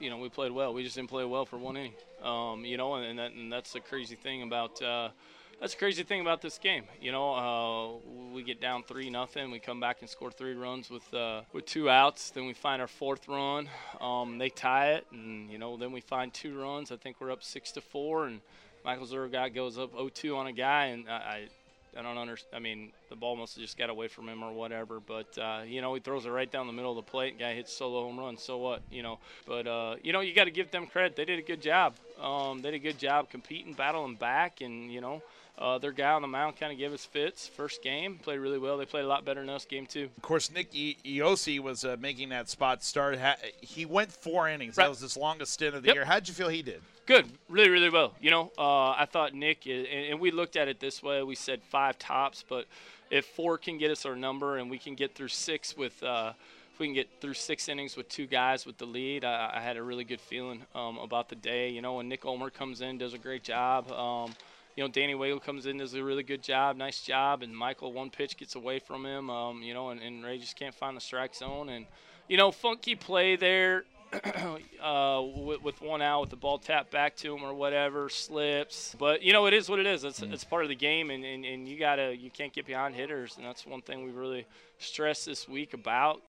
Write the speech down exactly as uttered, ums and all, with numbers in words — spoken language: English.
you know, we played well. We just didn't play well for one inning. Um, you know, and, that, and that's the crazy thing about uh, that's the crazy thing about this game. You know, uh, we get down three nothing. We come back and score three runs with uh, with two outs. Then we find our fourth run. Um, they tie it, and you know, then we find two runs. I think we're up six to four, and Michael Zergat goes up oh two on a guy, and I. I I don't understand. I mean, the ball must have just got away from him or whatever. But, uh, you know, he throws it right down the middle of the plate. Guy hits solo home run. So what? You know. But, uh, you know, you got to give them credit. They did a good job. Um, they did a good job competing, battling back. And, you know, uh, their guy on the mound kind of gave us fits. First game, played really well. They played a lot better than us game two. Of course, Nick I- Iosi was uh, making that spot start. Ha- he went four innings. Right. That was his longest stint of the Yep. year. How did you feel he did? Good, really, really well. You know, uh, I thought Nick, and, and we looked at it this way. We said five tops, but if four can get us our number and we can get through six with, uh, if we can get through six innings with two guys with the lead, I, I had a really good feeling um, about the day. You know, when Nick Ulmer comes in, does a great job. Um, you know, Danny Wagle comes in, does a really good job, nice job, and Michael, one pitch gets away from him. Um, you know, and, and Ray just can't find the strike zone, and you know, funky play there. uh, with, with one out, with the ball tapped back to him or whatever, slips. But you know, it is what it is. It's, mm. it's part of the game, and, and, and you gotta you can't get behind hitters, and that's one thing we really stressed this week about